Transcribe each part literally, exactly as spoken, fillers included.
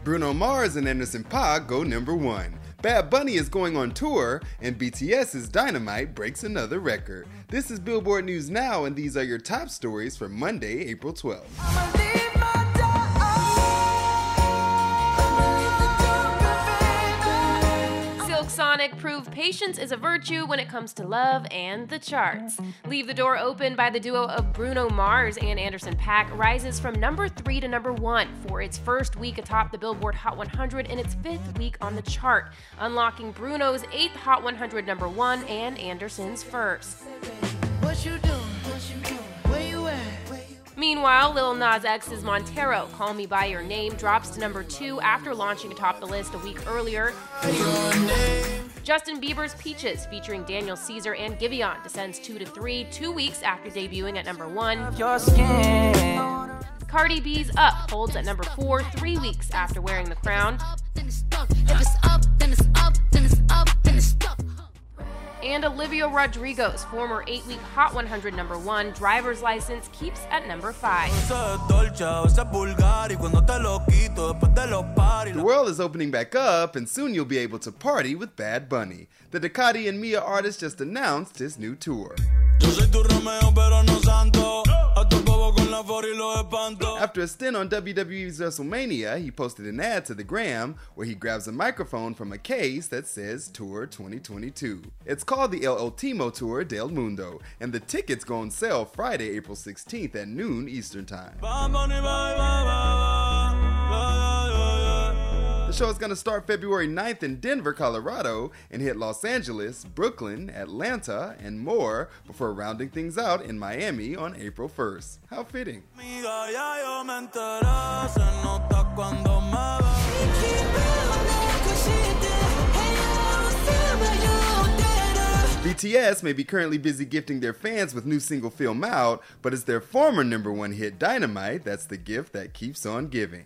Bruno Mars and Anderson .Paak go number one. Bad Bunny is going on tour, and BTS's Dynamite breaks another record. This is Billboard News Now, and these are your top stories for Monday, April twelfth. Sonic proved patience is a virtue when it comes to love and the charts. Leave the Door Open by the duo of Bruno Mars and Anderson .Paak rises from number three to number one for its first week atop the Billboard Hot one hundred and its fifth week on the chart, unlocking Bruno's eighth Hot one hundred number one and Anderson's first. What you doing? What you doing? Where you at? Meanwhile, Lil Nas X's Montero, Call Me By Your Name, drops to number two after launching atop the list a week earlier. Justin Bieber's Peaches, featuring Daniel Caesar and Giveon, descends two to three, two weeks after debuting at number one. Cardi B's Up holds at number four, three weeks after wearing the crown. And Olivia Rodrigo's former eight-week Hot one hundred number one, Driver's License, keeps at number five. The world is opening back up, and soon you'll be able to party with Bad Bunny. The Ducati and Mia artist just announced his new tour. After a stint on W W E's WrestleMania, he posted an ad to the gram where he grabs a microphone from a case that says Tour twenty twenty-two. It's called the El Ultimo Tour del Mundo, and the tickets go on sale Friday, April sixteenth at noon Eastern Time. The show is going to start February ninth in Denver, Colorado, and hit Los Angeles, Brooklyn, Atlanta, and more before rounding things out in Miami on April first. How fitting. B T S may be currently busy gifting their fans with new single Film Out, but it's their former number one hit Dynamite that's the gift that keeps on giving.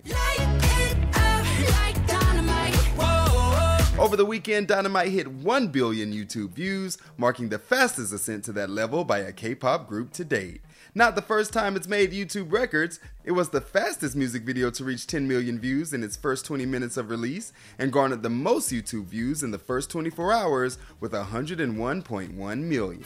Over the weekend, Dynamite hit one billion YouTube views, marking the fastest ascent to that level by a K-pop group to date. Not the first time it's made YouTube records, it was the fastest music video to reach ten million views in its first twenty minutes of release, and garnered the most YouTube views in the first twenty-four hours with one hundred one point one million.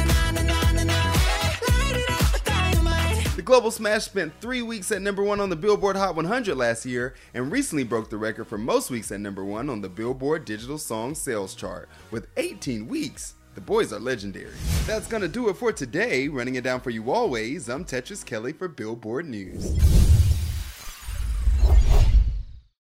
The Global Smash spent three weeks at number one on the Billboard Hot one hundred last year, and recently broke the record for most weeks at number one on the Billboard Digital Song Sales Chart. With eighteen weeks, the boys are legendary. That's gonna do it for today. Running it down for you always, I'm Tetris Kelly for Billboard News.